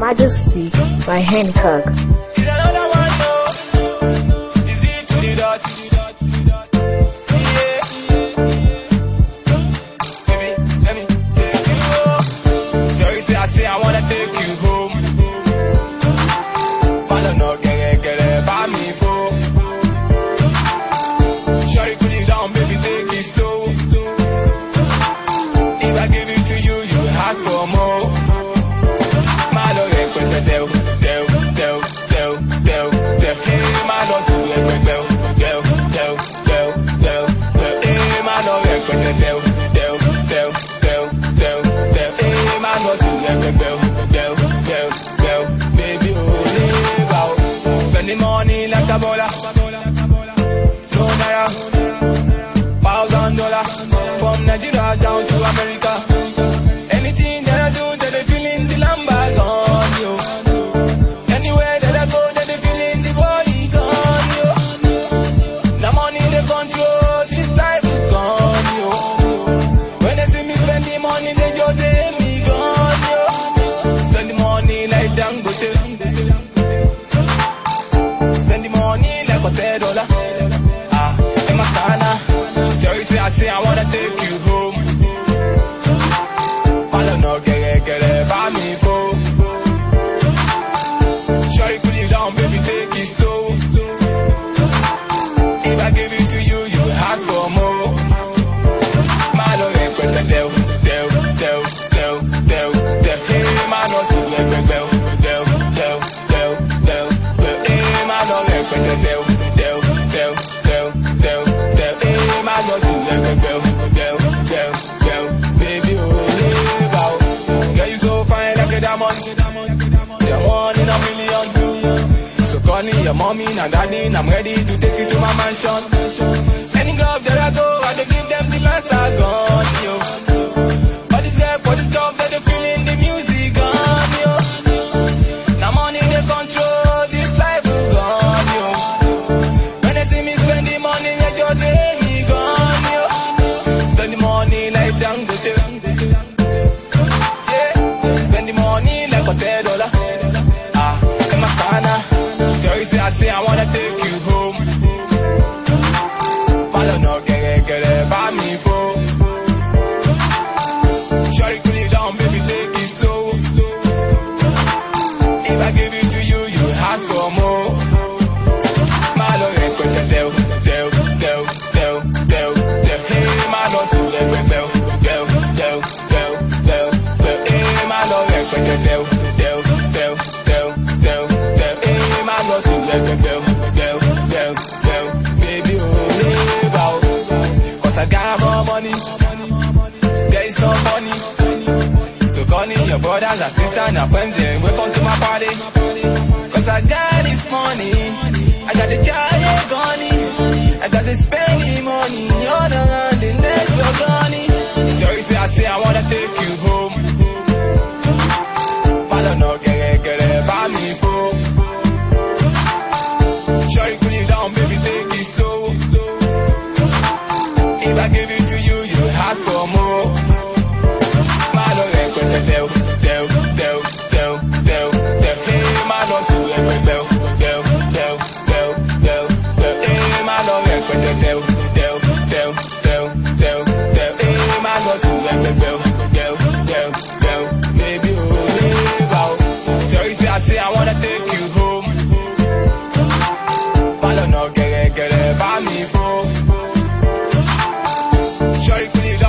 Majesty by Hancock. Is another one though? Is it to the dot? Yeah. Baby, let me take you home. Jerry say I wanna take you home. Follow no get by me for. Shorty cool you down, baby, take it slow. If I give it to you, you will ask for more. Spending money like a baller, no naira, $1,000 from Nigeria down to America. Anything that I do, that they feeling the lamba gone, yo. Anywhere that I go, that they feeling the body gone, yo. The money they control, this life is gone, yo. When they see me spending money, they just say me gone, yo. Spending money like Dangote, spending money like $1,000. In my corner, Jerry say I wanna take you home. Follow no get by me for. Shorty cool you down, baby, take it slow. If I give it to you, you will ask for more. My love ain't quick to tell. Hey, my love so hey, my love ain't quick to tell. Hey, my love so baby, oh, girl, you so fine like a diamond. You're one in a million. So call me your mommy and daddy, and I'm ready to take you to my mansion. Any girl that I go, I dey give them the last I gone, yo. All this help for the job that they feeling the music gone, yo. Now money they control, this life will gone, yo. When they see me spending money, they just say me gone, yo. Spending money like Dangote, yeah. Spending money like $1,000. In my corner, Jerry say I wanna take you home. Follow no get by me for. Shorty cool you down, baby, take it slow. If I give it to you, you will ask for more. My love ain't quick to tell. Hey, my love so hey, my love ain't quick to tell. Hey, my love so baby, oh, cause I got more money. There is no funny. So calling your brothers and sisters and friends, then welcome to my party. Cause I got this money, I got the giant gunny, I got the spending money, all around the network gunny. Jerry say I wanna take you home. Follow no get by me for. Shorty cool you down, baby, take it slow. If I give it to you, you will ask for more. My love ain't quick to tell. Hey, my love so hey, my love ain't quick to tell. Hey, my love so baby, oh, Jerry say I wanna take you home. Follow no get by me for. Shorty cool you